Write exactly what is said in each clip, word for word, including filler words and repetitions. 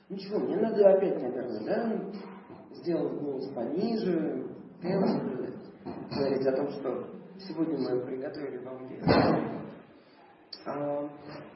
Ничего, мне надо опять, наверное, да, сделать голос пониже, тембр, говорить о том, что сегодня мы приготовили вам лекцию. А,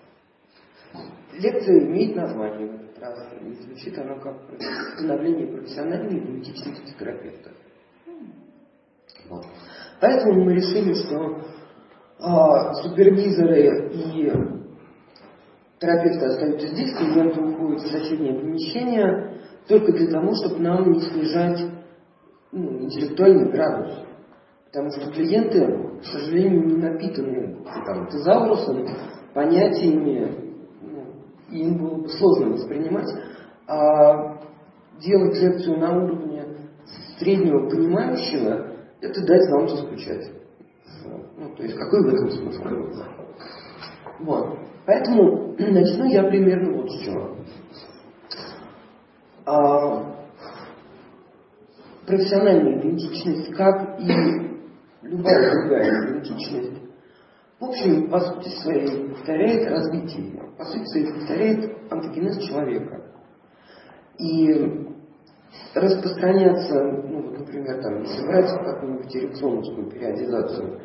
лекция имеет название в этот раз, и звучит оно как становление профессиональной идентичности терапевта. Вот. Поэтому мы решили, что а, супервизоры и терапевты остаются здесь, клиенты уходят в соседнее помещение только для того, чтобы нам не снижать ну, интеллектуальный градус. Потому что клиенты, к сожалению, не напитаны там, тезаурусом, понятиями, ну, им было бы сложно воспринимать, а делать лекцию на уровне среднего понимающего – это дать вам заскучать. Ну, то есть какой в этом смысл? Вот. Поэтому начну я примерно вот с чего. А, профессиональная идентичность, как и любая другая идентичность, в общем, по сути своей повторяет развитие, по сути своей повторяет антогенез человека. И распространяться, ну вот, например, там, если брать какую-нибудь эриксоновскую периодизацию,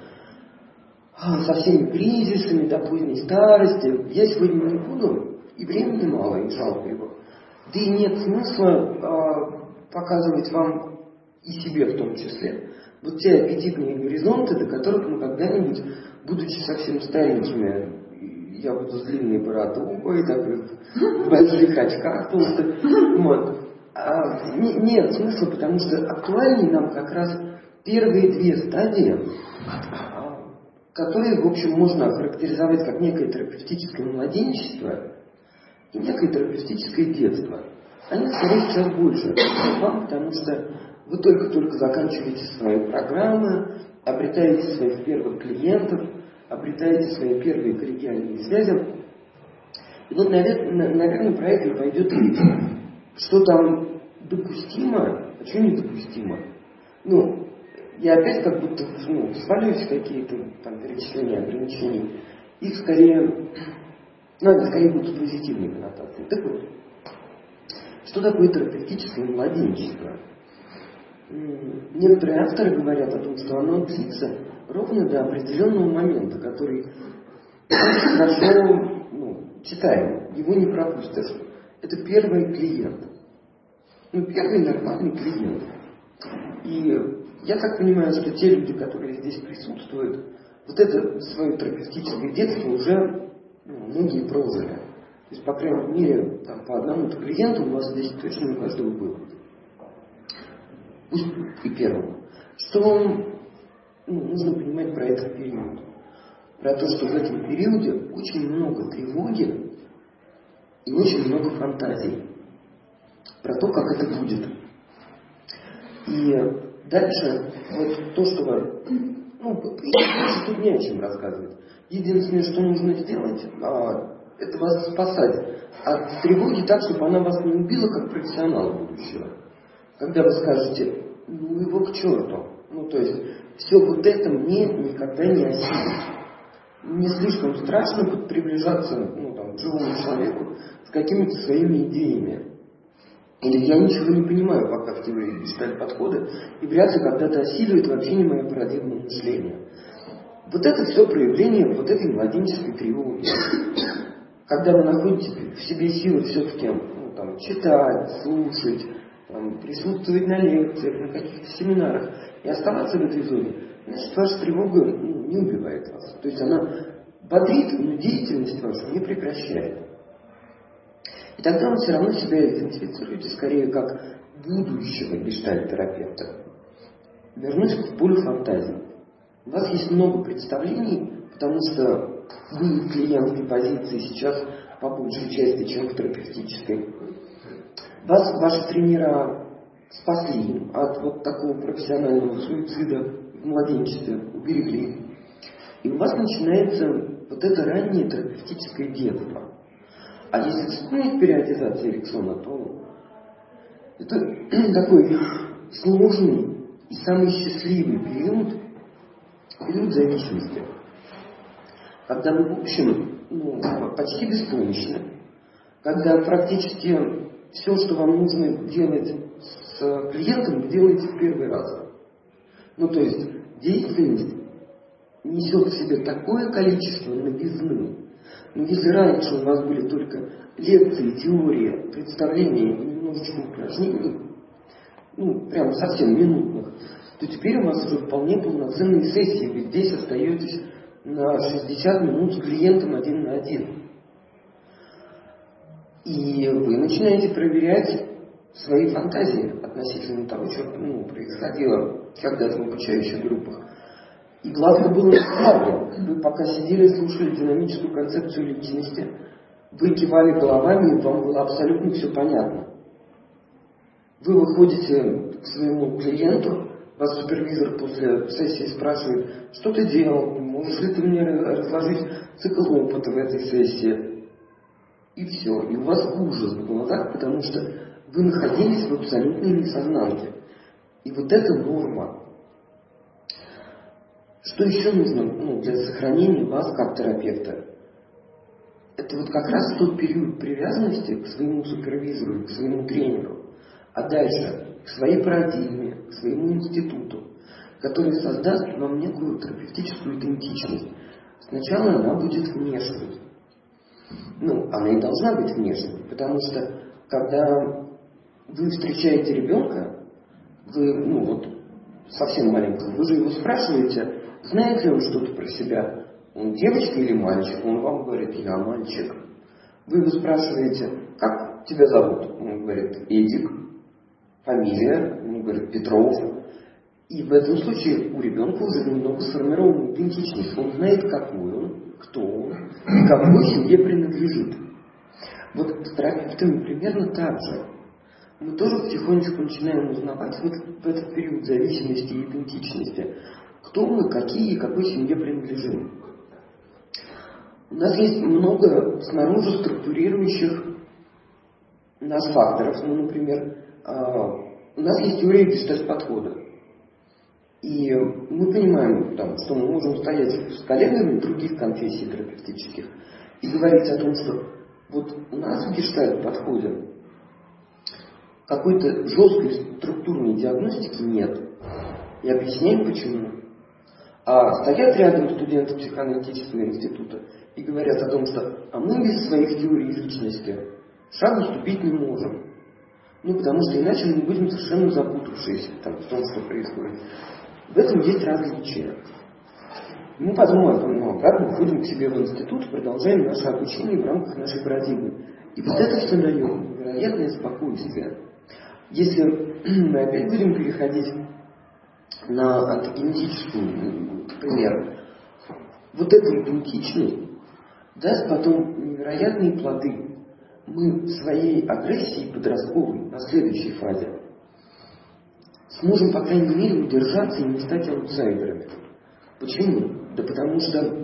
со всеми кризисами до поздней старости, я сегодня не буду, и времени мало, и жалко его. Да и нет смысла э, показывать вам и себе в том числе вот те аппетитные горизонты, до которых мы когда-нибудь, будучи совсем старенькими, я буду с длинной бородой, так в больших очках толстых, вот. А, не, нет смысла, потому что актуальнее нам как раз первые две стадии, которые, в общем, можно охарактеризовать как некое терапевтическое младенчество и некое терапевтическое детство. Они, скорее, сейчас больше вам, потому что вы только-только заканчиваете свои программы, обретаете своих первых клиентов, обретаете свои первые коллегиальные связи. И вот, наверное, наверное про это и пойдет речь. Что там допустимо, а что недопустимо? Ну, я опять как будто ну, сваливаюсь в какие-то там перечисления ограничений. Их скорее, ну, они скорее будут в позитивной коннотации. Так вот, что такое терапевтическое младенчество? Некоторые авторы говорят о том, что оно длится ровно до определенного момента, который очень хорошо ну, читаем, его не пропустишь. Это первый клиент. Ну, первый нормальный клиент. И я так понимаю, что те люди, которые здесь присутствуют, вот это свое терапевтическое детство уже ну, многие прожили. То есть, по крайней мере, там, по одному клиенту у вас здесь точно у каждого было. Пусть и первому. Что ну, нужно понимать про этот период? Про то, что в этом периоде очень много тревоги и очень много фантазий. Про то, как это будет. И дальше, вот то, что вы... Ну, тут не о чем рассказывать. Единственное, что нужно сделать, это вас спасать от тревоги так, чтобы она вас не убила, как профессионала будущего. Когда вы скажете, ну его к черту. Ну, то есть, все вот это мне никогда не осилить. Мне слишком страшно приближаться ну, там, к живому человеку с какими-то своими идеями. Или я ничего не понимаю пока в теории гештальт-подхода, и вряд ли когда-то осиливает вообще не мое парадигмное мышление. Вот это все проявление вот этой младенческой тревоги. Когда вы находите в себе силы все-таки ну, там, читать, слушать, там, присутствовать на лекциях, на каких-то семинарах и оставаться в этой зоне, значит, ваша тревога ну, не убивает вас. То есть она бодрит, но деятельность вашу не прекращает. И тогда вы все равно себя идентифицируете скорее как будущего гештальт-терапевта. Вернусь к полю фантазии. У вас есть много представлений, потому что вы в клиентской позиции сейчас по большей части, чем в терапевтической. Вас ваши тренера спасли от вот такого профессионального суицида в младенчестве, уберегли. И у вас начинается вот это раннее терапевтическое детство. А если вспомнить периодизацию Эриксона, то это такой сложный и самый счастливый период, период зависимости. Когда вы, в общем, ну, почти беспомощны, когда практически все, что вам нужно делать с клиентом, вы делаете в первый раз. Ну, то есть деятельность несет в себе такое количество новизны. Но если раньше у вас были только лекции, теория, представления и немножечко упражнений, ну, прям совсем минутных, то теперь у вас уже вполне полноценные сессии. Вы здесь остаетесь на шестьдесят минут с клиентом один на один. И вы начинаете проверять свои фантазии относительно того, что ну, происходило когда-то в обучающих группах. И главное было направлено. Вы пока сидели и слушали динамическую концепцию личности, вы кивали головами, и вам было абсолютно все понятно. Вы выходите к своему клиенту, вас супервизор после сессии спрашивает, что ты делал, можешь ли ты мне разложить цикл опыта в этой сессии. И все. И у вас ужас в глазах, потому что вы находились в абсолютной несознанке. И вот это норма. Что еще нужно ну, для сохранения вас как терапевта? Это вот как раз тот период привязанности к своему супервизору, к своему тренеру, а дальше к своей парадигме, к своему институту, который создаст вам некую терапевтическую идентичность. Сначала она будет внешней. Ну, она и должна быть внешней, потому что когда вы встречаете ребенка, вы, ну вот, совсем маленького, вы же его спрашиваете, знает ли он что-то про себя? Он девочка или мальчик? Он вам говорит, я мальчик. Вы его спрашиваете, как тебя зовут? Он говорит, Эдик. Фамилия? Он говорит, Петров. И в этом случае у ребенка уже немного сформирована идентичность. Он знает, какой он, кто он, и какой семье принадлежит. Вот с терапевтами примерно так же. Мы тоже потихонечку начинаем узнавать вот в этот период зависимости и идентичности, кто мы, какие и какой семье принадлежим. У нас есть много снаружи структурирующих нас факторов. Ну, например, у нас есть теория гештальт-подхода. И мы понимаем, там, что мы можем стоять с коллегами других конфессий терапевтических и говорить о том, что вот у нас в гештальт-подходе какой-то жесткой структурной диагностики нет. И объясняем почему. А стоят рядом студенты психоаналитического института и говорят о том, что а мы без своих теорий личности шагу ступить не можем. Ну, потому что иначе мы будем совершенно запутавшиеся там, в том, что происходит. В этом есть различия. Мы потом ну, обратно уходим к себе в институт, продолжаем наше обучение в рамках нашей парадигмы. И вот это все дает невероятное спокойствие. Если мы опять будем переходить на антогенетическую, например, вот эта идентичность даст потом невероятные плоды. Мы своей агрессией подростковой на следующей фазе сможем, по крайней мере, удержаться и не стать аутсайдерами. Почему? Да потому что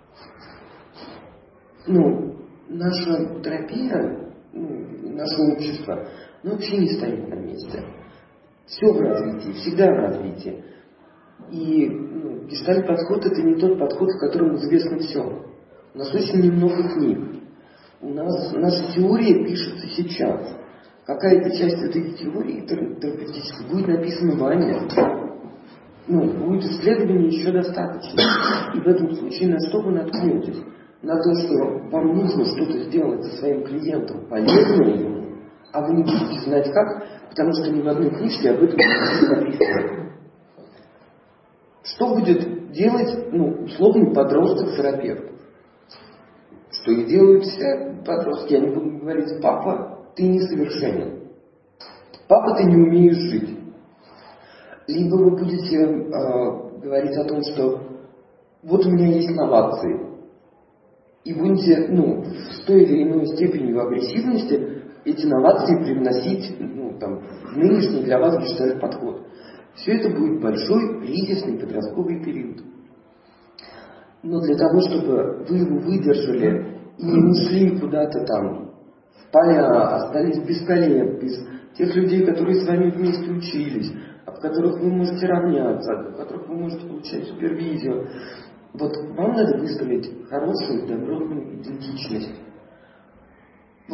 ну, наша терапия, ну, наше общество, ну, вообще не стоит на месте. Все в развитии, всегда в развитии. И ну, гештальт-подход — это не тот подход, в котором известно все. У нас очень немного книг. У нас наша теория пишется сейчас. Какая-то часть этой теории терапевтической будет написана вами. Ну, будет исследований еще достаточно. И в этом случае на что вы наткнетесь? На то, что вам нужно что-то сделать со своим клиентом, полезное ему, а вы не будете знать как, потому что ни в одной книжке об этом не написано. Что будет делать, ну, условный подросток-терапевт? Что и делают все подростки. Я не буду говорить, папа, ты несовершенен. Папа, ты не умеешь жить. Либо вы будете э, говорить о том, что вот у меня есть новации. И будете, ну, в той или иной степени в агрессивности эти новации привносить, ну, там, в нынешний для вас гештальт-подход. Все это будет большой кризисный подростковый период. Но для того, чтобы вы его выдержали и не ушли куда-то там в поля, остались без коллег, без тех людей, которые с вами вместе учились, от которых вы можете равняться, от которых вы можете получать супервизию, вот вам надо выстроить хорошую, добротную идентичность. Вот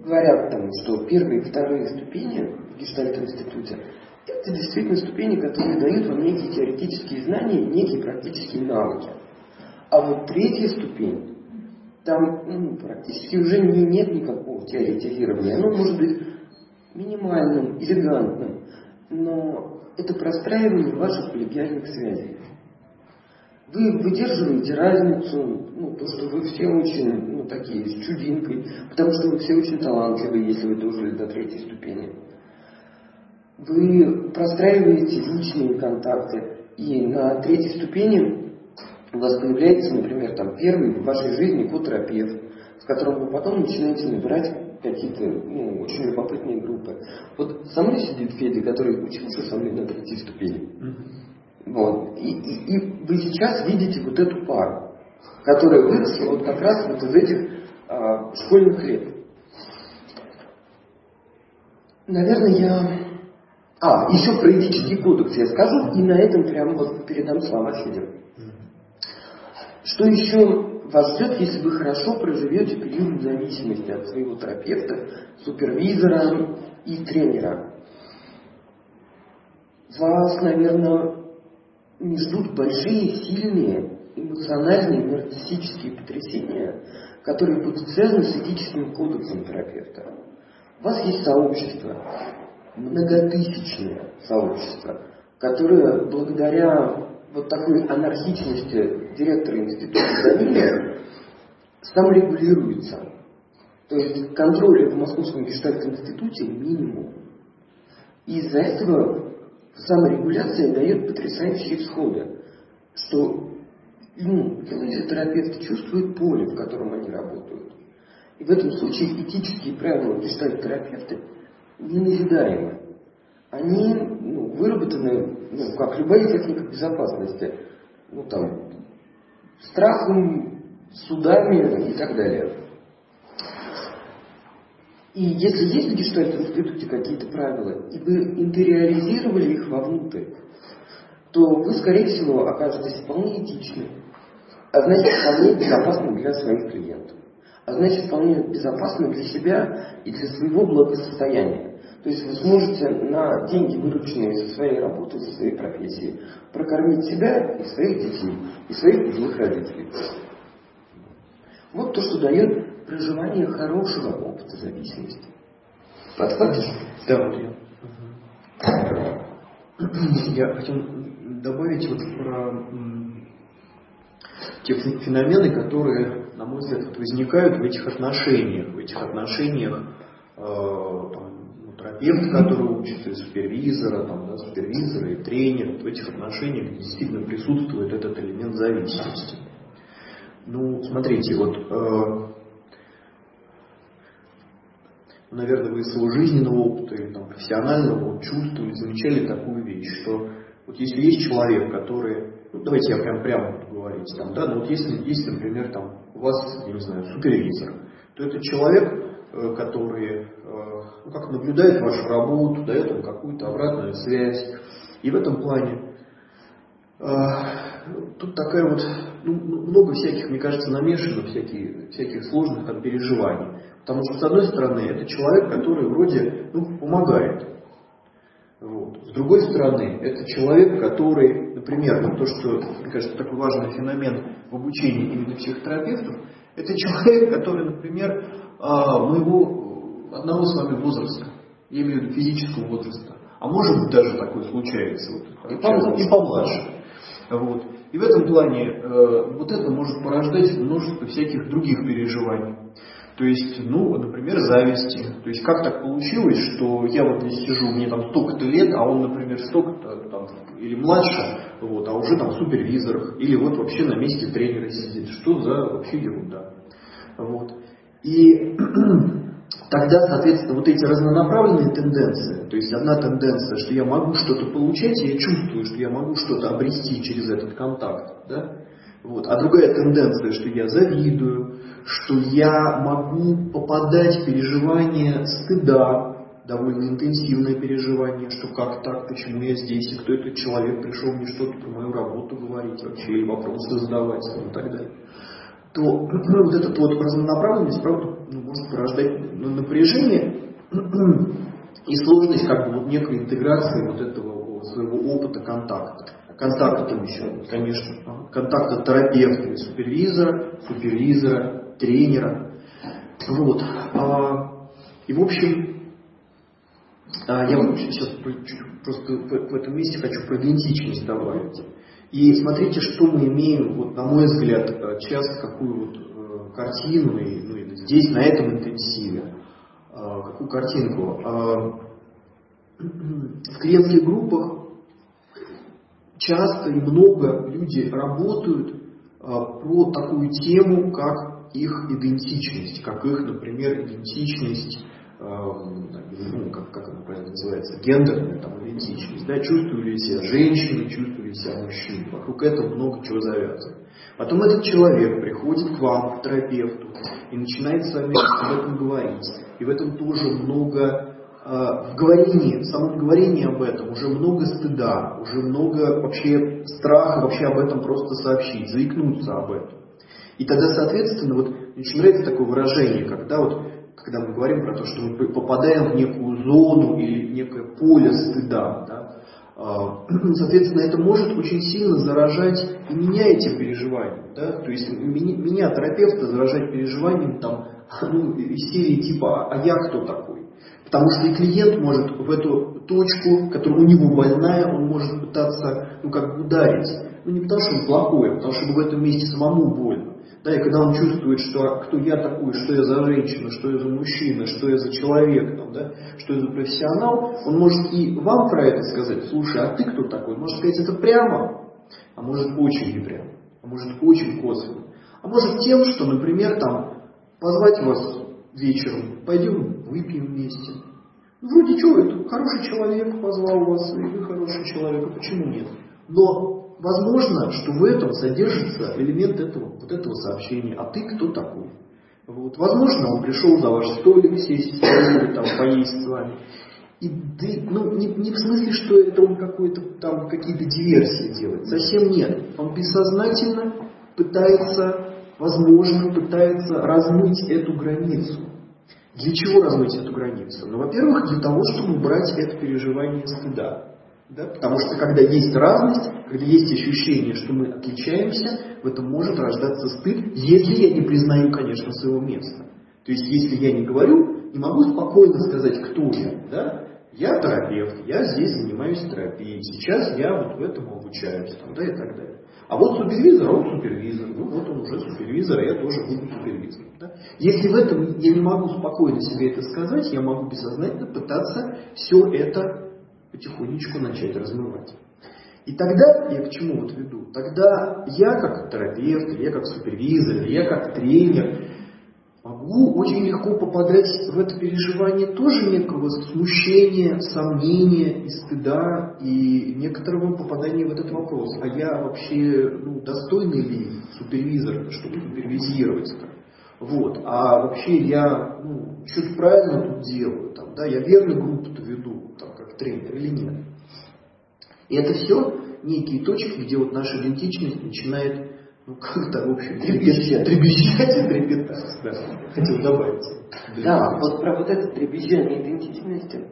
говорят, там, что первые и вторые ступени в Гештальт-институте — это действительно ступени, которые дают вам некие теоретические знания, некие практические навыки. А вот третья ступень, там ну, практически уже не, нет никакого теоретизирования. Оно может быть минимальным, элегантным, но это простраивание ваших коллегиальных связей. Вы выдерживаете разницу, ну, то, что вы все очень, ну, такие, с чудинкой, потому что вы все очень талантливые, если вы дожили до третьей ступени. Вы простраиваете личные контакты, и на третьей ступени у вас появляется, например, там, первый в вашей жизни котерапевт, с которым вы потом начинаете набирать какие-то ну, очень любопытные группы. Вот со мной сидит Федя, который учился со мной на третьей ступени. Вот. И, и, и вы сейчас видите вот эту пару, которая выросла вот как раз вот из этих а, школьных лет. Наверное, я... А, еще про этический кодекс я скажу, и на этом прямо вот передам слова Феде. Что еще вас ждет, если вы хорошо проживете период зависимости от своего терапевта, супервизора и тренера? Вас, наверное, не ждут большие, сильные, эмоциональные, нарциссические потрясения, которые будут связаны с этическим кодексом терапевта. У вас есть сообщество, многотысячное сообщество, которое благодаря вот такой анархичности директора института Данилия саморегулируется. То есть контроля в Московском Гештальт-институте минимум. И из-за этого саморегуляция дает потрясающие всходы, что ну, терапевты чувствуют поле, в котором они работают. И в этом случае этические правила гештальт-терапевта неназидаемы. Они ну, выработаны, ну, как любая техника безопасности, ну, там, страхом, судами и так далее. И если есть в Гештальт-институте какие-то правила, и вы интериоризировали их вовнутрь, то вы, скорее всего, окажетесь вполне этичны, а значит, вполне безопасны для своих клиентов, а значит, вполне безопасны для себя и для своего благосостояния. То есть вы сможете на деньги, вырученные со своей работы, со своей профессии, прокормить себя и своих детей, и своих пожилых родителей. Вот то, что дает проживание хорошего опыта зависимости. Подхватишь? Да, вот я. Я хотел добавить вот про те феномены, которые, на мой взгляд, возникают в этих отношениях. В этих отношениях э, там, ну, терапевт, который учится, и супервизора, там, да, супервизора и тренер. В этих отношениях действительно присутствует этот элемент зависимости. Ну, смотрите, вот, э, наверное, вы из своего жизненного опыта или там, профессионального вот, чувствовали, замечали такую вещь, что вот если есть человек, который, ну, давайте я прям прямо буду говорить, там, да, но вот если есть, например, там, у вас, я не знаю, супервизор, то это человек, э, который, э, ну, как наблюдает вашу работу, дает вам какую-то обратную связь, и в этом плане тут такая вот, ну, много всяких, мне кажется, намешано, всяких, всяких сложных там переживаний. Потому что, с одной стороны, это человек, который вроде, ну, помогает. Вот. С другой стороны, это человек, который, например, ну, то, что, мне кажется, такой важный феномен в обучении именно психотерапевтов, это человек, который, например, моего одного с вами возраста, я имею в виду физического возраста, а может быть даже такое случается, вот, и, помладше. и помладше. Вот. И в этом плане э, вот это может порождать множество всяких других переживаний. То есть, ну, например, зависти. То есть, как так получилось, что я вот здесь сижу, мне там столько-то лет, а он, например, столько-то там, или младше, вот, а уже там в супервизорах, или вот вообще на месте тренера сидит. Что за вообще ерунда? Вот. И тогда, соответственно, вот эти разнонаправленные тенденции, то есть одна тенденция, что я могу что-то получать, и я чувствую, что я могу что-то обрести через этот контакт, да? Вот. А другая тенденция, что я завидую, что я могу попадать в переживание стыда, довольно интенсивное переживание, что как так, почему я здесь, и кто этот человек пришел мне что-то про мою работу говорить вообще, или вопросы задавать и так далее. то ну, вот эта вот разнонаправленность, правда, ну, может порождать напряжение и сложность как бы вот некой интеграции вот этого своего опыта контакта. Контакта там еще, конечно, контакта терапевта и супервизора, супервизора, тренера. Вот. И в общем, я сейчас просто в этом месте хочу про идентичность добавить. И смотрите, что мы имеем, вот, на мой взгляд, часто какую вот э, картину, и, ну, и здесь, на этом интенсиве, э, какую картинку. Э, в клиентских группах часто и много люди работают э, про такую тему, как их идентичность, как их, например, идентичность, э, ну, как, как она правильно называется, гендерная там, идентичность, да, чувствую ли себя женщиной, чувствую ли себя мужчиной, вокруг этого много чего завязано. Потом этот человек приходит к вам, к терапевту, и начинает с вами об этом говорить. И в этом тоже много, э, в говорении, в самом говорении об этом уже много стыда, уже много вообще страха вообще об этом просто сообщить, заикнуться об этом. И тогда, соответственно, вот очень нравится такое выражение, когда вот когда мы говорим про то, что мы попадаем в некую зону или некое поле стыда, да, соответственно, это может очень сильно заражать и меня этим переживанием. Да? То есть меня, терапевта, заражать переживанием там, ну, из серии типа «а я кто такой?». Потому что и клиент может в эту точку, которая у него больная, он может пытаться ну, как бы ударить. Ну не потому, что он плохой, а потому что в этом месте самому больно. Да, и когда он чувствует, что кто я такой, что я за женщина, что я за мужчина, что я за человек, там, да, что я за профессионал, он может и вам про это сказать: слушай, а ты кто такой? Может сказать это прямо, а может очень не прямо, а может очень косвенно. А может тем, что, например, там, позвать вас вечером, пойдем выпьем вместе. Ну, вроде что, это хороший человек позвал вас, и вы хороший человек, а почему нет? Но возможно, что в этом содержится элемент этого, вот этого сообщения. А ты кто такой? Вот. Возможно, он пришел за ваш столик сесть, там, поесть с вами. И ты, ну, не, не в смысле, что это он какой-то там какие-то диверсии делает. Совсем нет. Он бессознательно пытается, возможно, пытается размыть эту границу. Для чего размыть эту границу? Ну, во-первых, для того, чтобы убрать это переживание стыда. Да? Потому что когда есть разность, когда есть ощущение, что мы отличаемся, в этом может рождаться стыд, если я не признаю, конечно, своего места. То есть, если я не говорю, не могу спокойно сказать, кто я. Да? Я терапевт, я здесь занимаюсь терапией, сейчас я вот в этом обучаюсь, там, да, и так далее. А вот супервизор, он супервизор, ну вот он уже супервизор, а я тоже буду супервизором. Да? Если в этом я не могу спокойно себе это сказать, я могу бессознательно пытаться все это потихонечку начать размывать. И тогда, я к чему вот веду, тогда я как терапевт, я как супервизор, я как тренер могу очень легко попадать в это переживание тоже некого смущения, сомнения и стыда, и некоторого попадания в этот вопрос. А я вообще ну, достойный ли супервизор, чтобы супервизировать это? Вот. А вообще я ну, что-то правильно тут делаю, там, да, я верно группу-то веду, там, как тренер или нет. И это все некие точки, где вот наша идентичность начинает ну, как-то, в общем, трепещать, трепещать и трепетать. Да. Хотел добавить. Да, вот про вот это трепещание идентичности,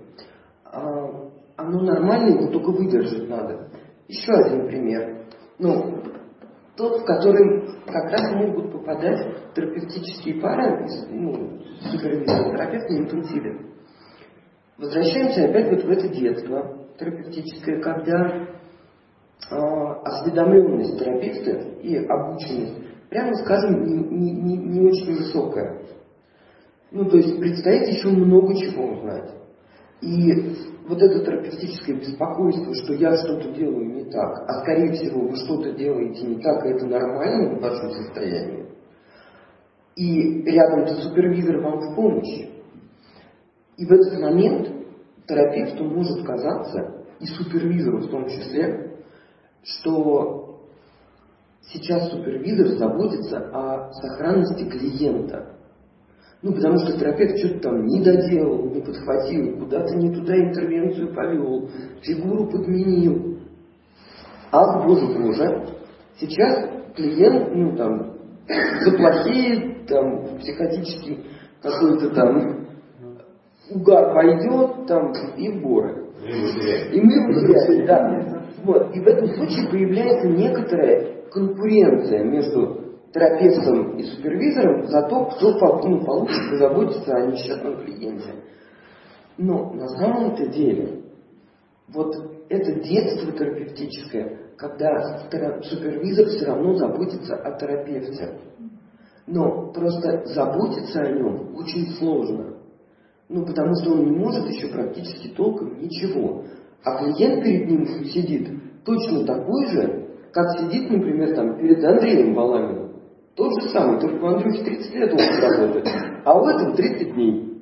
оно нормально, его только выдержать надо. Еще один пример. Ну, тот, в который как раз могут попадать терапевтические пары, ну, супервизор, терапевт на интенсиве. Возвращаемся опять вот в это детство терапевтическое, когда э, осведомленность терапевта и обученность, прямо скажем, не, не, не, не очень высокая. Ну, то есть предстоит еще много чего узнать. И вот это терапевтическое беспокойство, что я что-то делаю не так, а скорее всего вы что-то делаете не так, и это нормально в вашем состоянии. И рядом-то супервизор вам в помощь. И в этот момент терапевту может казаться, и супервизору в том числе, что сейчас супервизор заботится о сохранности клиента. Ну, потому что терапевт что-то там не доделал, не подхватил, куда-то не туда интервенцию повел, фигуру подменил. А, боже боже, сейчас клиент, ну там, за плохие, там, психотический какой-то там угар пойдет, там, и в горы. И мы его теряем, да. Вот. И в этом случае появляется некоторая конкуренция между терапевтом и супервизором за то, кто ну, получит позаботиться о несчастном клиенте. Но на самом-то деле, вот это детство терапевтическое, когда супервизор все равно заботится о терапевте. Но просто заботиться о нем очень сложно. Ну, потому что он не может еще практически толком ничего. А клиент перед ним сидит точно такой же, как сидит, например, там, перед Андреем Баламиным. Тот же самый, только у Андрюхи тридцать лет он работает, а у этого тридцать дней.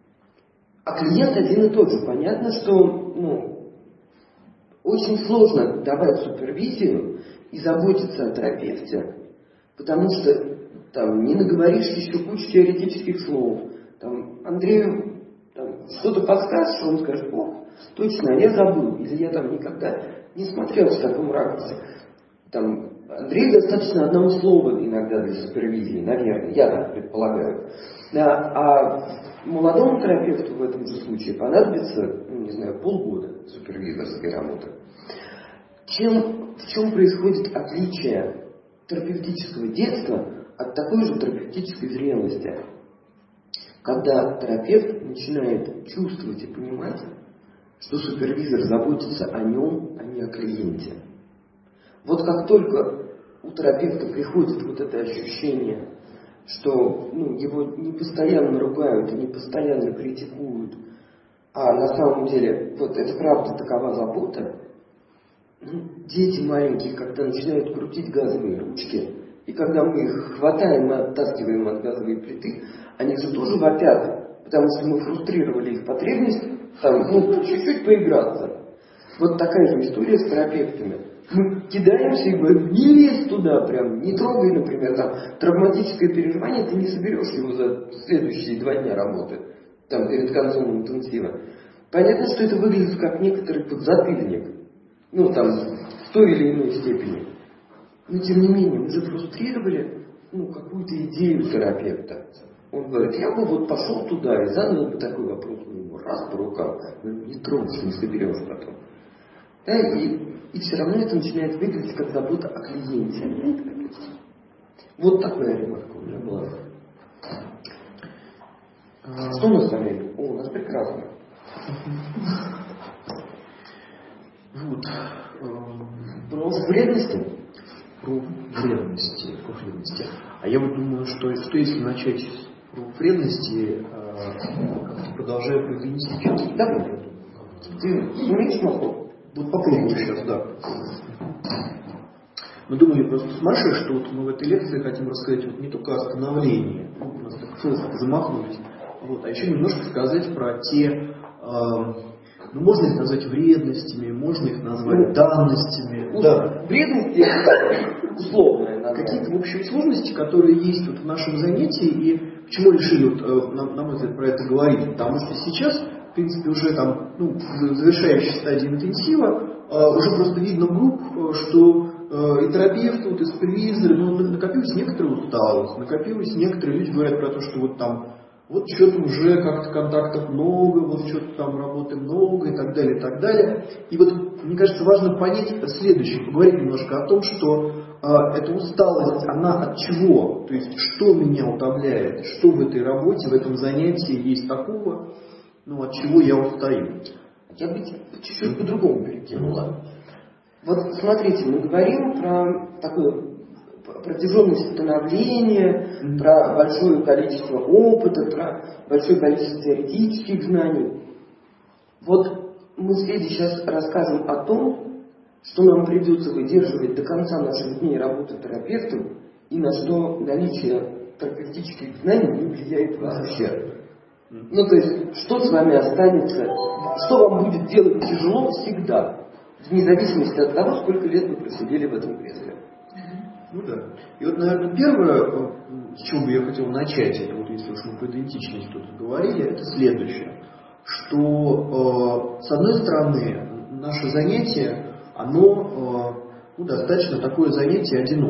А клиент один и тот же. Понятно, что ну, очень сложно давать супервизию и заботиться о терапевте, потому что там не наговоришь еще кучу теоретических слов. Там, Андрею там, что-то подскажешь, он скажет: о, точно, я забыл, или я там никогда не смотрел в таком ракурсе. Там, Андрею достаточно одного слова иногда для супервизии, наверное, я так предполагаю. А, а молодому терапевту в этом же случае понадобится, ну, не знаю, полгода супервизорской работы. Чем, в чем происходит отличие терапевтического детства от такой же терапевтической зрелости? Когда терапевт начинает чувствовать и понимать, что супервизор заботится о нем, а не о клиенте. Вот как только у терапевта приходит вот это ощущение, что ну, его не постоянно ругают и не постоянно критикуют, а на самом деле вот это правда такова забота, ну, дети маленькие, когда начинают крутить газовые ручки, и когда мы их хватаем и оттаскиваем от газовой плиты, они же тоже вопят, потому что мы фрустрировали их потребность там, ну, чуть-чуть поиграться. Вот такая же история с терапевтами. Мы кидаемся и говорим: не лезь туда прям, не трогай, например, там, травматическое переживание, ты не соберешь его за следующие два дня работы, там, перед концом интенсива. Понятно, что это выглядит как некоторый подзатыльник, ну, там, в той или иной степени. Но, тем не менее, мы же фрустрировали, ну, какую-то идею терапевта. Он говорит: я бы вот пошел туда и задал бы такой вопрос, ну, его раз по рукам, ну, не тронешь, не соберешь потом. Да, и, и все равно это начинает выглядеть как забота о клиенте, а не о терапевте. Вот такая ремарка у меня была. Что у нас с вами? О, у нас прекрасно. Вот. Про вредности? Про вредности, про вредности. А я вот думаю, что, что если начать про вредности, как-то продолжая про генетические. Да, ты умеешь маху? Вот попробую сейчас, да. Мы думали просто с Машей, что вот мы в этой лекции хотим рассказать вот не только о становлении, у нас так замахнулись, вот, а еще немножко сказать про те, э, ну, можно их назвать вредностями, можно их назвать ну, данностями. Ну, да. Вредности условные. Какие-то, в общем, сложности, которые есть вот в нашем занятии, и почему решили, вот, на, на мой взгляд, про это говорить, потому что сейчас, в принципе, уже там, ну, в завершающей стадии интенсива, э, уже просто видно групп, что э, и терапевты, вот, и супервизоры, ну, накопилась некоторая усталость, накопилось, некоторые люди говорят про то, что вот там, вот что-то уже как-то контактов много, вот что-то там работы много и так далее, и так далее. И вот, мне кажется, важно понять следующее, поговорить немножко о том, что э, эта усталость, она от чего? То есть, что меня утомляет, что в этой работе, в этом занятии есть такого, ну, от чего я устаю. Я бы чуть-чуть по-другому перекинула. Вот смотрите, мы говорим про такое протяженность становления, mm-hmm. про большое количество опыта, про большое количество теоретических знаний. Вот мы с Федей сейчас расскажем о том, что нам придется выдерживать до конца наших дней работы терапевтом и на что наличие терапевтических знаний не влияет вообще. Ну, то есть, что с вами останется, что вам будет делать тяжело всегда, вне зависимости от того, сколько лет вы просидели в этом кресле. Ну да. И вот, наверное, первое, с чего бы я хотел начать, это вот если уж мы про идентичность что-то говорили, это следующее, что э, с одной стороны, наше занятие, оно э, ну, достаточно такое занятие одинокое.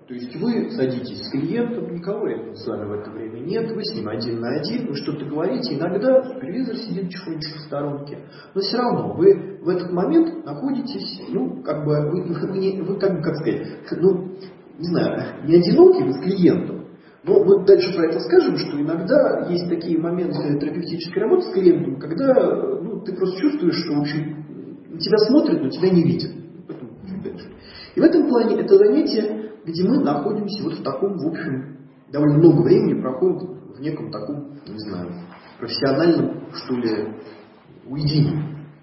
То есть вы садитесь с клиентом, никого рядом с вами в это время нет, вы с ним один на один, вы что-то говорите, иногда супервизор сидит тихонечко в сторонке, но все равно вы в этот момент находитесь, ну, как бы, вы, вы, не, вы как бы, как сказать, ну, не знаю, не одиноки вы с клиентом, но мы дальше про это скажем, что иногда есть такие моменты терапевтической работы с клиентом, когда, ну, ты просто чувствуешь, что, в общем, на тебя смотрят, но тебя не видят. И в этом плане это занятие, где мы находимся вот в таком, в общем, довольно много времени проходит в неком таком, не знаю, профессиональном, что ли, уединении.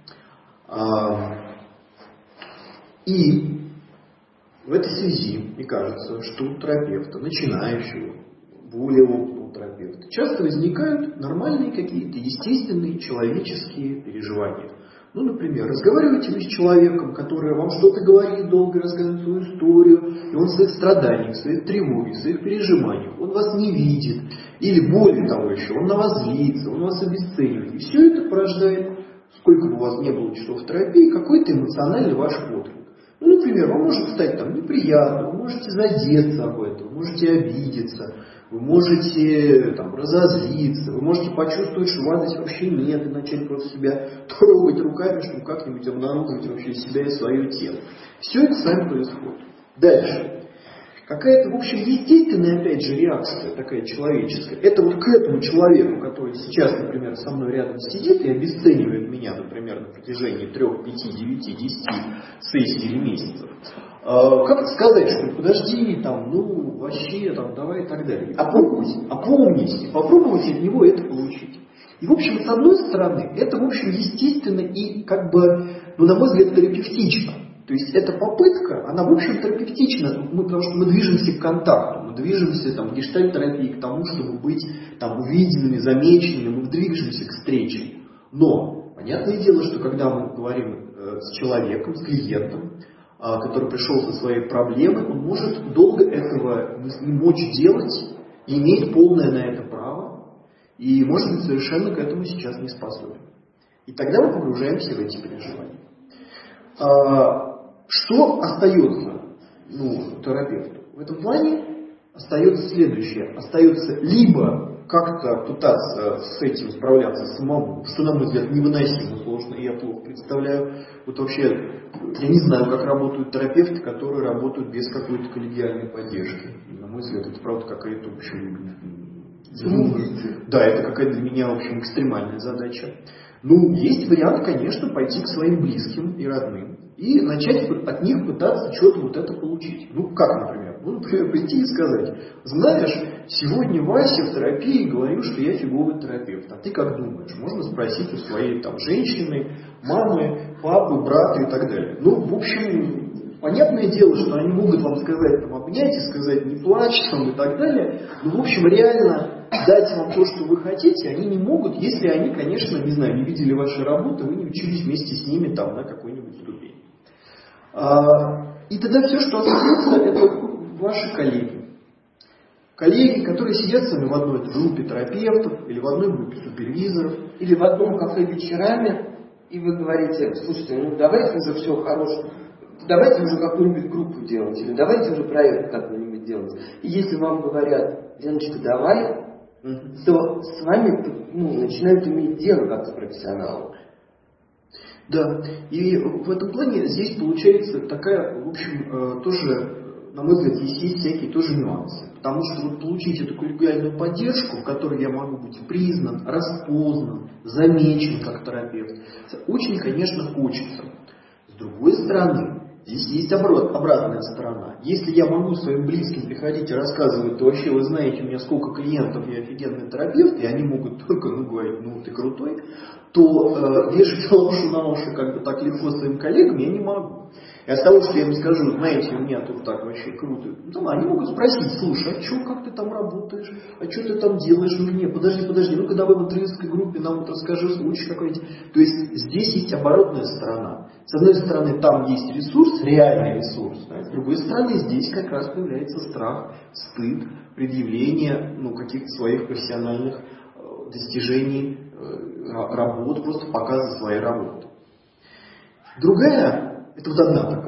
И в этой связи, мне кажется, что у терапевта, начинающего, более опытного терапевта, часто возникают нормальные какие-то естественные человеческие переживания. Ну, например, разговариваете вы с человеком, который вам что-то говорит, долго рассказывает свою историю, и он в своих страданиях, в своих тревогах, в своих переживаниях, он вас не видит, или более того еще, он на вас злится, он вас обесценивает. И все это порождает, сколько бы у вас не было часов терапии, какой-то эмоциональный ваш отклик. Ну, например, вам может стать там неприятно, вы можете задеться об этом, вы можете обидеться, вы можете там разозлиться, вы можете почувствовать, что вас здесь вообще нет, и начать просто себя трогать руками, чтобы как-нибудь обнаружить вообще себя и свое тело. Все это с вами происходит. Дальше. Какая-то, в общем, естественная, опять же, реакция такая человеческая. Это вот к этому человеку, который сейчас, например, со мной рядом сидит и обесценивает меня, например, на протяжении трех, пяти, девяти, десяти сессий или месяцев. Э, как сказать, что подожди, там, ну, вообще, там, давай и так далее. Опомнись, опомнись, попробовать от него это получить. И, в общем, с одной стороны, это, в общем, естественно и, как бы, ну, на мой взгляд, терапевтично. То есть эта попытка, она в общем терапевтична, мы, потому что мы движемся к контакту, мы движемся там, в гештальт-терапии к тому, чтобы быть там, увиденными, замеченными, мы движемся к встрече. Но понятное дело, что когда мы говорим э, с человеком, с клиентом, э, который пришел со своей проблемой, он может долго этого не мочь делать и имеет полное на это право, и может быть совершенно к этому сейчас не способен. И тогда мы погружаемся в эти переживания. Что остается, ну, терапевту? В этом плане остается следующее. Остается либо как-то пытаться с этим справляться самому, что, на мой взгляд, невыносимо сложно, и я плохо представляю. Вот вообще, я не знаю, как работают терапевты, которые работают без какой-то коллегиальной поддержки. И, на мой взгляд, это правда какая-то, в общем, ну, да, это какая-то для меня, в общем, экстремальная задача. Ну, есть вариант, конечно, пойти к своим близким и родным и начать от них пытаться что-то вот это получить. Ну, как, например? Ну, например, прийти и сказать: знаешь, сегодня Вася в терапии говорил, что я фиговый терапевт. А ты как думаешь? Можно спросить у своей там женщины, мамы, папы, брата и так далее. Ну, в общем, понятное дело, что они могут вам сказать, там, обнять и сказать, не плачь, там, и так далее. Но, в общем, реально дать вам то, что вы хотите, они не могут, если они, конечно, не знаю, не видели вашей работы, вы не учились вместе с ними там на какой-нибудь ступени. А, и тогда все, что остается, это ваши коллеги. Коллеги, которые сидят с вами в одной группе терапевтов, или в одной группе супервизоров, или в одном кафе вечерами, и вы говорите: слушайте, ну давайте уже все хорошее, давайте уже какую-нибудь группу делать, или давайте уже проект какой-нибудь делать. И если вам говорят: Леночка, давай, то с вами, ну, начинают иметь дело как с профессионалом. Да, и в этом плане здесь получается такая, в общем, тоже, на мой взгляд, здесь есть всякие тоже нюансы. Потому что вот получить эту коллегиальную поддержку, в которой я могу быть признан, распознан, замечен как терапевт, очень, конечно, хочется. С другой стороны, здесь есть обратная сторона. Если я могу своим близким приходить и рассказывать, то вообще вы знаете, у меня сколько клиентов, я офигенный терапевт, и они могут только, ну, говорить, ну, ты крутой, то э, вешать лапшу на уши как бы так легко своим коллегам я не могу. И от того, что я им скажу, знаете, у меня тут так вообще круто, ну, они могут спросить: слушай, а что, как ты там работаешь, а что ты там делаешь, ну, не, подожди, подожди, ну-ка давай в интервьюской группе нам вот расскажи случай какой-нибудь. То есть здесь есть оборотная сторона. С одной стороны, там есть ресурс, реальный ресурс, да? С другой стороны, здесь как раз появляется страх, стыд, предъявление, ну, каких-то своих профессиональных э, достижений, э, работ, просто показа своей работы. Другая, это вот одна такая, такая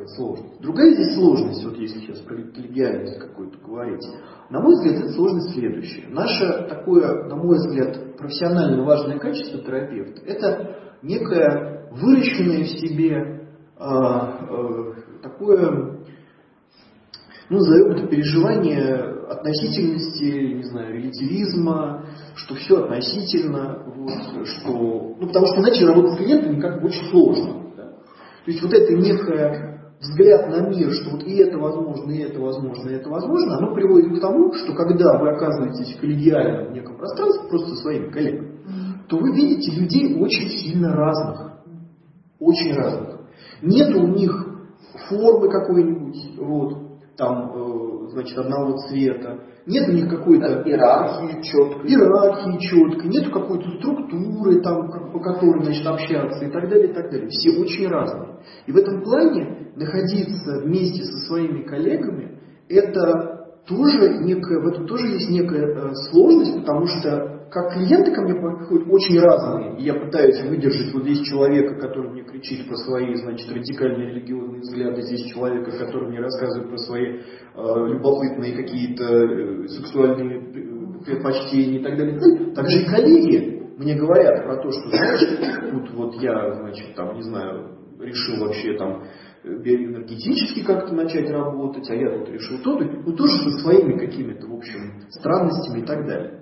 сложность. Другая здесь сложность, вот если сейчас про коллегиальность какую-то говорить, на мой взгляд, это сложность следующая. Наше такое, на мой взгляд, профессионально важное качество терапевта – это некое выращенное в себе э, э, такое, ну, назовем это переживание относительности, не знаю, релятивизма, что все относительно, вот, что, ну, потому что иначе работать с клиентами как бы очень сложно. Да? То есть вот это некое взгляд на мир, что вот и это возможно, и это возможно, и это возможно, оно приводит к тому, что когда вы оказываетесь коллегиально в неком пространстве, просто со своими коллегами, то вы видите людей очень сильно разных. Очень разных. Нет у них формы какой-нибудь, вот, там, э, значит, одного цвета. Нет у них какой-то иерархии четкой. Иерархии четкой, нет какой-то структуры, там, как, по которой, значит, общаться и так далее, и так далее. Все очень разные. И в этом плане находиться вместе со своими коллегами, это тоже некая, в этом тоже есть некая э, сложность, потому что как клиенты ко мне приходят очень разные, и я пытаюсь выдержать вот здесь человека, который мне кричит про свои, значит, радикальные религиозные взгляды, здесь человека, который мне рассказывает про свои э, любопытные какие-то э, сексуальные предпочтения и так далее. Также и коллеги мне говорят про то, что, знаешь, тут вот я, значит, там, не знаю, решил вообще там биоэнергетически как-то начать работать, а я тут решил то, ну тоже со своими какими-то, в общем, странностями и так далее.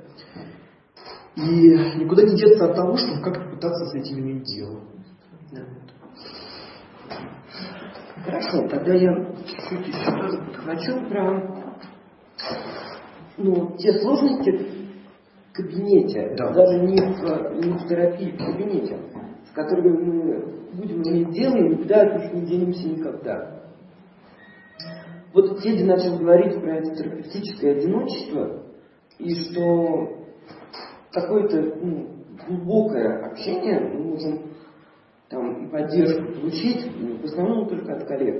И никуда не деться от того, чтобы как-то пытаться с этим иметь дело. Да. Хорошо, тогда я чуть-чуть еще тоже подхвачу про ну, те сложности в кабинете, да. даже не в, не в терапии, в кабинете, с которыми мы будем иметь дело и никуда от них не денемся никогда. Вот Федя начал говорить про это терапевтическое одиночество, и что какое-то ну, глубокое общение мы можем там, и поддержку получить, в основном только от коллег.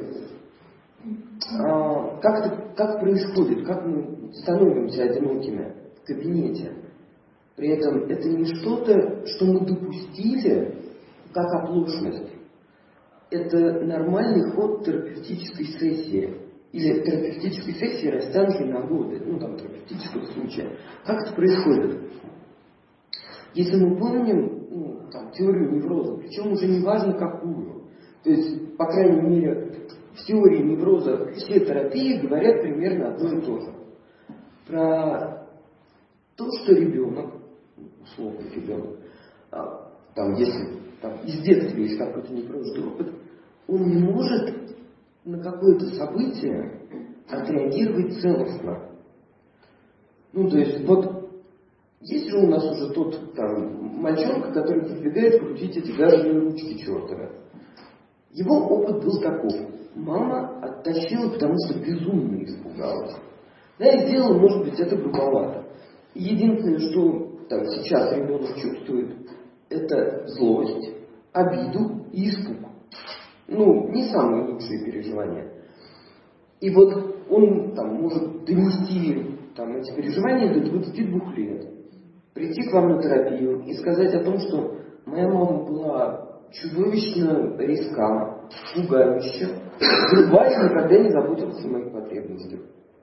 А, как это как происходит, как мы становимся одинокими в кабинете? При этом это не что-то, что мы допустили как оплошность. Это нормальный ход терапевтической сессии. Или терапевтической сессии, растянутой на годы, ну там терапевтического случая. Как это происходит? Если мы помним ну, там, теорию невроза, причем уже не важно какую, то есть, по крайней мере, в теории невроза все терапии говорят примерно одно и то же. Про то, что ребенок, условно ребенок, там, если там, из детства есть какой-то непрожитый опыт, он не может на какое-то событие отреагировать целостно. Ну, то есть, вот есть же у нас уже тот там, мальчонка, который продвигает крутить эти газовые ручки чертовы. Его опыт был таков. Мама оттащила, потому что безумно испугалась. Да, и сделала, может быть, это грубовато. И единственное, что там, сейчас ребенок чувствует, это злость, обиду и испуг. Ну, не самые лучшие переживания. И вот он там может донести там, эти переживания до двадцати двух лет. Прийти к вам на терапию и сказать о том, что моя мама была чудовищно резка, пугающая, грубая и никогда не заботилась о моих потребностях.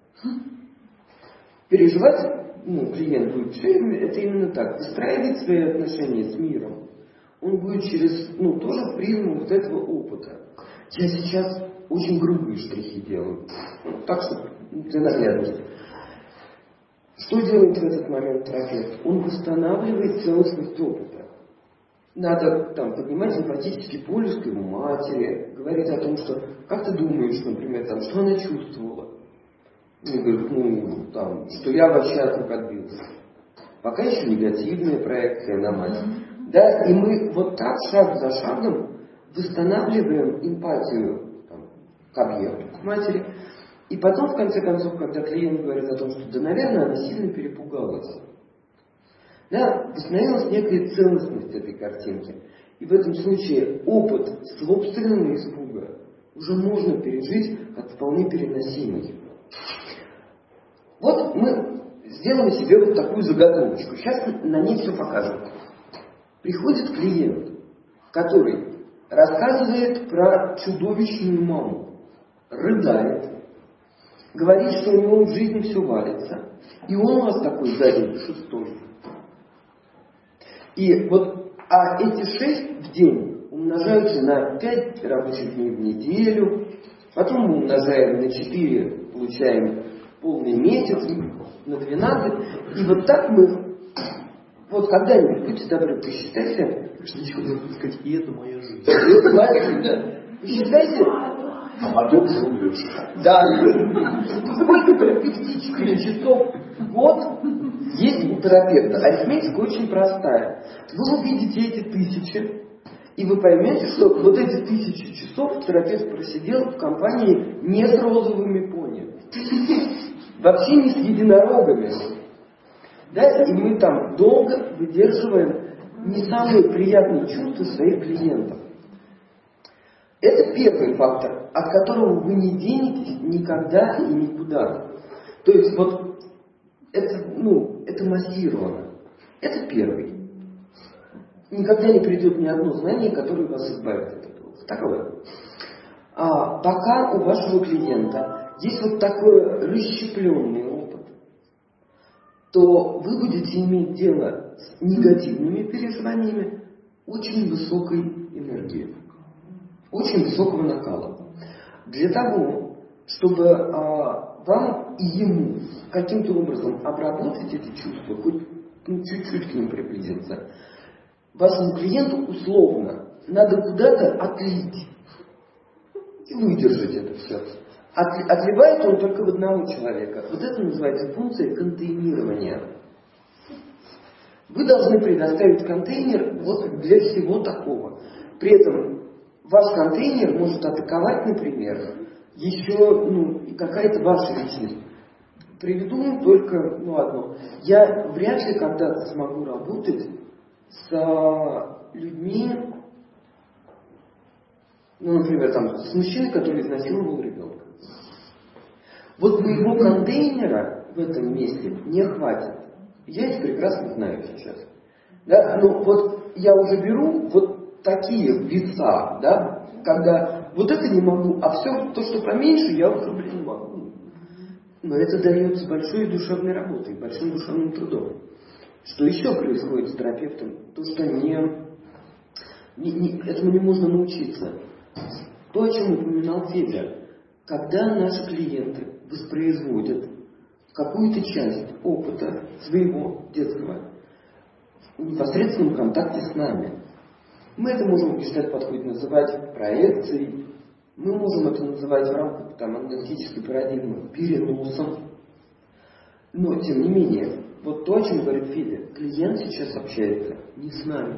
Переживать, ну, клиент будет все, это именно так. Выстраивать свои отношения с миром. Он будет через, ну, тоже призму вот этого опыта. Я сейчас очень грубые штрихи делаю. Ну, так что для наглядности. Что делает в этот момент терапевт? Он восстанавливает целостность опыта. Надо там, поднимать симпатический полюс к его матери, говорить о том, что как ты думаешь, например, там, что она чувствовала. Он говорит, ну, там, что я вообще от рук отбился. Пока еще негативная проекция на мать. Да, и мы вот так, шаг за шагом, восстанавливаем эмпатию там, к объекту, к матери. И потом, в конце концов, когда клиент говорит о том, что, да, наверное, она сильно перепугалась. Да, восстановилась некая целостность этой картинки. И в этом случае опыт собственного испуга уже можно пережить как вполне переносимый. Вот мы сделали себе вот такую заготовочку. Сейчас на ней все покажем. Приходит клиент, который рассказывает про чудовищную маму. рыдает, говорит, что у него в жизни все валится, и он у вас такой сзади шестой. И вот, а эти шесть в день умножаются на пять рабочих дней в неделю, потом мы умножаем на четыре, получаем полный месяц, на двенадцать, и вот так мы, вот когда-нибудь, будьте добры, посчитайте. Что еще можно сказать, и это моя жизнь. Это моя жизнь, да. Посчитайте. А то умрешь. Да. Сколько терапевтических часов в год есть у терапевта? Арифметика очень простая. Вы увидите эти тысячи, и вы поймете, что вот эти тысячи часов терапевт просидел в компании не с розовыми пони. Вообще не с единорогами. Да? И мы там долго выдерживаем не самые приятные чувства своих клиентов. Это первый фактор, от которого вы не денетесь никогда и никуда. То есть вот это, ну, это массировано. Это первый. Никогда не придет ни одно знание, которое вас избавит от этого. Второе. А, пока у вашего клиента есть вот такой расщепленный опыт, то вы будете иметь дело с негативными переживаниями очень высокой энергии, очень высокого накала. Для того, чтобы а, вам и ему каким-то образом обработать эти чувства, хоть ну, чуть-чуть к ним приблизиться, вашему клиенту условно надо куда-то отлить и выдержать это все. От, отливает он только в одного человека. Вот это называется функция контейнирования. Вы должны предоставить контейнер вот для всего такого. При этом ваш контейнер может атаковать, например, еще ну, какая-то ваша личность. Приведу только ну, одно. Я вряд ли когда-то смогу работать с людьми, ну, например, там, с мужчиной, который изнасиловал ребенка. Вот моего контейнера в этом месте не хватит. Я их прекрасно знаю сейчас. Да? Но вот я уже беру вот такие веса, да, когда вот это не могу, а все то, что поменьше, я уже, блин, могу. Но это дается большой душевной работой, большим душевным трудом. Что еще происходит с терапевтом? То, что не, не, не, этому не можно научиться. То, о чем упоминал Федя. Когда наши клиенты воспроизводят какую-то часть опыта своего детского в непосредственном контакте с нами, мы это можем в гештальт-подходе называть проекцией, мы можем это называть в рамках там, аналитической парадигмы переносом. Но, тем не менее, вот то, о чем говорит Федя, клиент сейчас общается не с нами.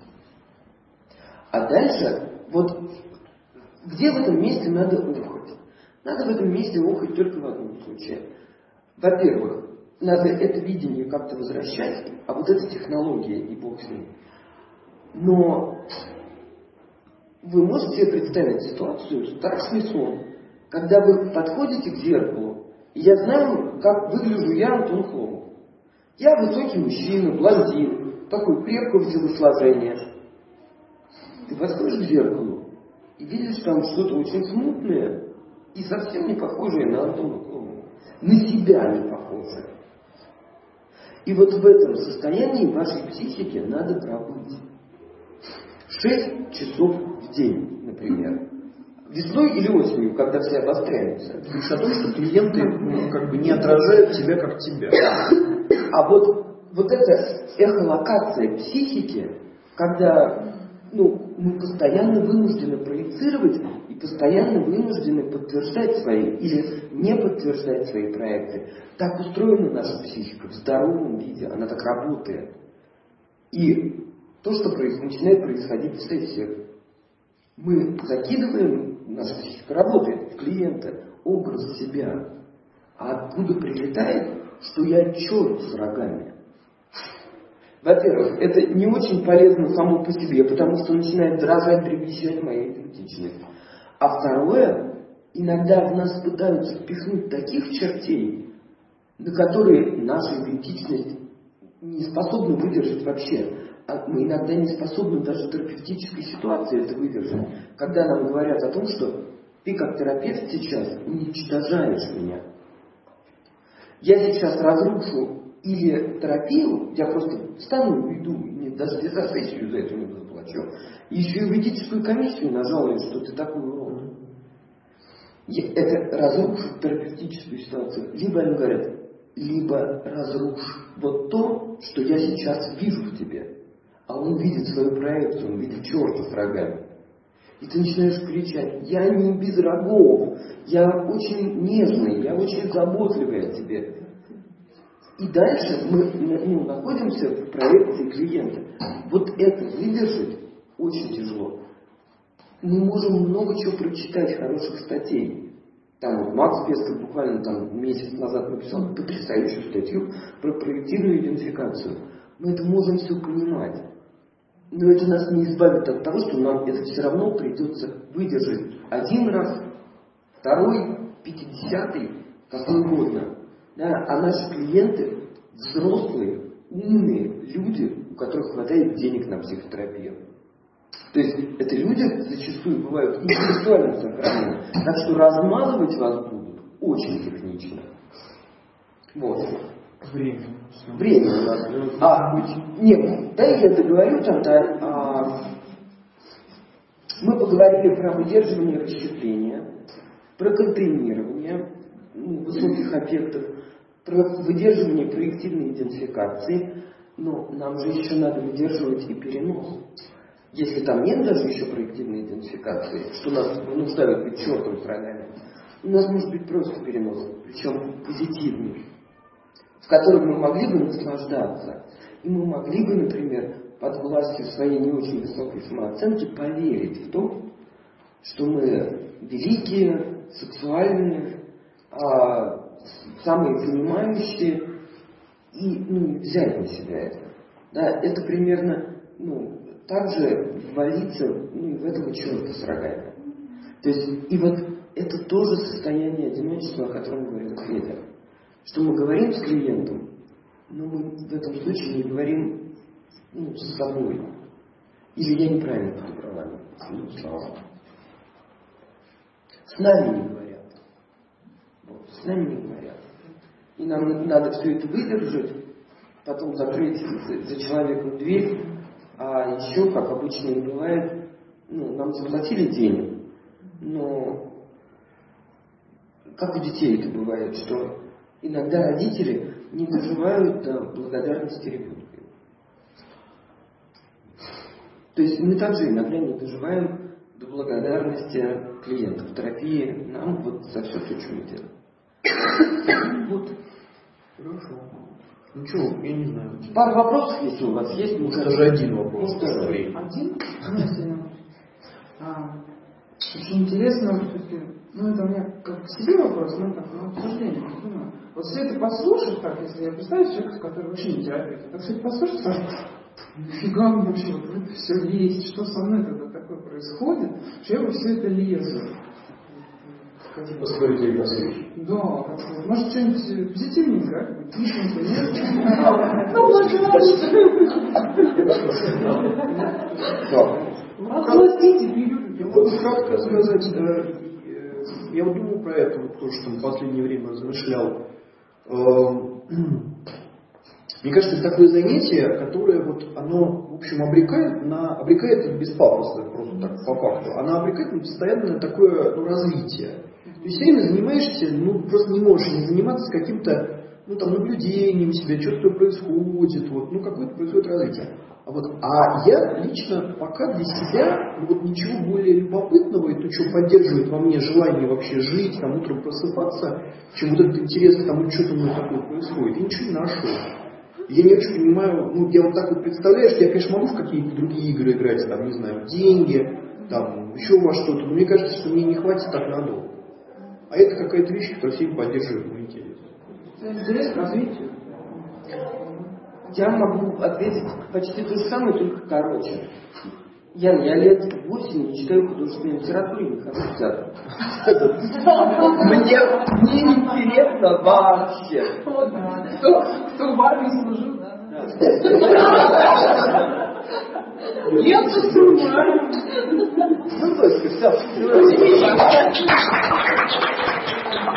А дальше, вот где в этом месте надо охать? Надо в этом месте охать только в одном случае. Во-первых, надо это видение как-то возвращать, а вот эта технология, и бог с ней. Но вы можете себе представить ситуацию, страшный сон, когда вы подходите к зеркалу, и я знаю, как выгляжу я, Антон Хлопов. Я высокий мужчина, блондин, такой крепкого телосложения. Ты подходишь к зеркалу и видишь там что-то очень смутное и совсем не похожее на Антона Хлопова. На себя не похожее. И вот в этом состоянии вашей психике надо пробыть. Шесть часов в день, например. Весной или осенью, когда все обостряются. Ты говоришь о том, что клиенты ну, как бы не отражают тебя как тебя. А вот, вот эта эхолокация психики, когда ну, мы постоянно вынуждены проецировать и постоянно вынуждены подтверждать свои или не подтверждать свои проекты. Так устроена наша психика в здоровом виде, она так работает. И то, что происходит, начинает происходить в сессиях. Мы закидываем, наша психика работает, в клиента образ себя. А откуда прилетает, что я черт с рогами? Во-первых, это не очень полезно само по себе, потому что начинает дрожать, дребезжать моя идентичность. А второе, иногда в нас пытаются впихнуть таких чертей, на которые наша идентичность не способна выдержать вообще. А мы иногда не способны даже в терапевтической ситуации это выдержать. Когда нам говорят о том, что Ты как терапевт сейчас уничтожаешь меня. Я сейчас разрушу или терапию, я просто встану и уйду, мне даже за сессию за это не заплачу. Еще и в этическую комиссию нажалую, что ты такой урод. Это разрушит терапевтическую ситуацию. Либо они говорят, либо разрушь вот то, что я сейчас вижу в тебе. А он видит свою проекцию, он видит черта с рогами. И ты начинаешь кричать, я не без рогов, я очень нежный, я очень заботливый о тебе. И дальше мы ну, находимся в проекции клиента. Вот это выдержать очень тяжело. Мы можем много чего прочитать, хороших статей. Там вот Макс Песков буквально там месяц назад написал потрясающую статью про проективную идентификацию. Мы это можем все понимать. Но это нас не избавит от того, что нам это все равно придется выдержать один раз, второй, пятидесятый, какой угодно. Да? А наши клиенты взрослые, умные люди, у которых хватает денег на психотерапию. То есть это люди зачастую бывают интеллектуально сохранены. Так что размазывать вас будут очень технично. Вот. Время. Время у нас. А, нет, да, я договорю тогда. А, мы поговорили про выдерживание расщепления, про контейнирование ну, высоких объектов, про выдерживание проективной идентификации. Но нам же еще надо выдерживать и перенос. Если там нет даже еще проективной идентификации, что нас вынуждают быть чертом с рогами, у нас может быть просто перенос, причем позитивный, в котором мы могли бы наслаждаться. И мы могли бы, например, под властью своей не очень высокой самооценки поверить в то, что мы великие, сексуальные, а, самые понимающие, и ну, взять на себя это. Да, это примерно ну, также ввалиться ну, в этого черта с рогами. То есть, и вот это тоже состояние одиночества, о котором говорил Федор. Что мы говорим с клиентом, но мы в этом случае не говорим ну, с собой. Или я неправильно подобрала слова. С нами не говорят. Вот, с нами не говорят. И нам надо все это выдержать, потом закрыть за, за человеком дверь. А еще, как обычно и бывает, ну, нам заплатили денег, но как у детей это бывает, что иногда родители не доживают до благодарности ребенка. То есть мы также иногда не доживаем до благодарности клиентов терапии нам вот за все то, что мы делаем. Вот. Хорошо. Ну что, я не знаю. Пару вопросов, если у вас есть. Может, даже один вопрос. Может, даже один? А, очень интересно, все-таки, ну это у меня как к себе вопрос, ну так, на обсуждение. Вот все это послушать, так, если я представлю человека, который вообще не терапевт, так все это послушать, скажет, нифига мне вообще вот это все лезть, что со мной тогда такое происходит, что я во все это лезу. Посмотрите, Игорь Васильевич. Да, как, может что-нибудь позитивненькое, кишненькое, нет? Ну, оплатите, пилюлю. Я могу кратко сказать, я вот думал про это, вот то, что в последнее время размышлял. Мне кажется, это такое занятие, которое вот оно, в общем, обрекает на, обрекает без пафоса, просто так по факту, она обрекает на постоянное такое ну, развитие. То есть все время занимаешься, ну просто не можешь не заниматься каким-то ну, там, наблюдением себя, что-то такое происходит, вот, ну какое-то происходит развитие. А, вот, а я лично пока для себя ну, вот ничего более любопытного, и то, что поддерживает во мне желание вообще жить, там утром просыпаться, чем вот этот интерес к тому, что там такое происходит, я ничего не нашел. Я не очень понимаю, ну я вот так вот представляю, что я, конечно, могу в какие-то другие игры играть, там, не знаю, в деньги, там, еще во что-то, но мне кажется, что мне не хватит так надолго. А это какая-то вещь, которая всеми поддерживает мой интерес. Интерес к развитию. Я могу ответить почти то же самое, только короче. Ян, я лет восемь не читаю художественную литературу и не хожу в театр. Мне не интересно вообще. Кто в армии служил, да? Я понимаю. Ну, то есть, вся